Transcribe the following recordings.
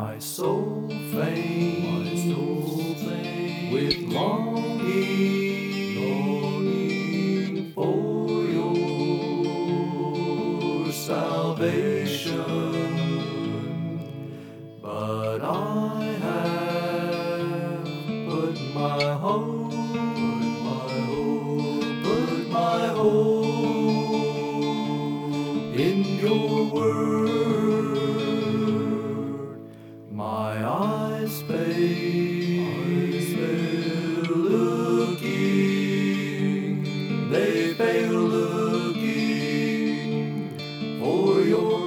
My soul faints with longing for your salvation, but I have put my hope in your word. My eyes fail looking, they fail looking for your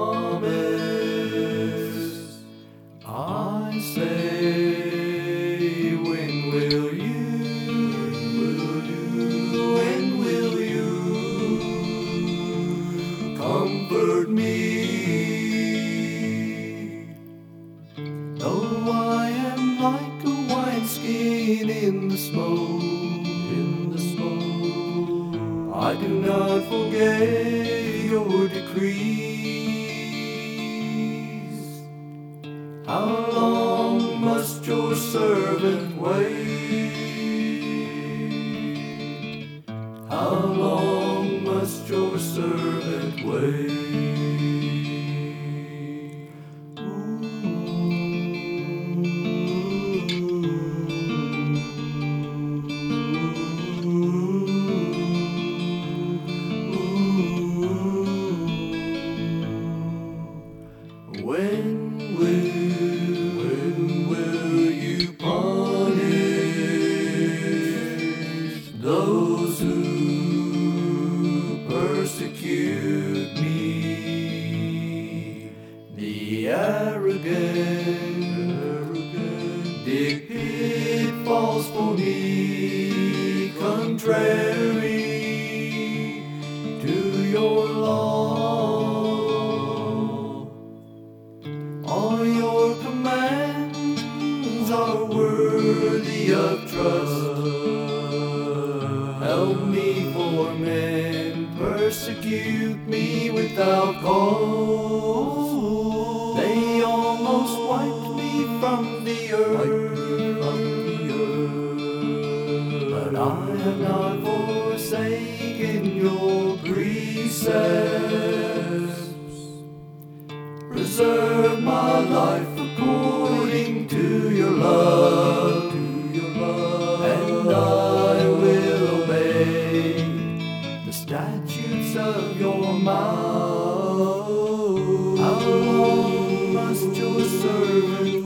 promise. I say, when will you comfort me? Though I am like a wineskin in the smoke, I do not forget your decrees. How long must your servant wait? How long must your servant wait? When will you punish those who persecute me? The arrogant dig pitfalls for me, contrary to your law. All your commands are worthy of trust. Help me, for men persecute me without cause. They almost wiped me from the earth, but I have not forsaken your precepts. Preserve my life according to your love, and I will obey the statutes of your mouth. How long must your servant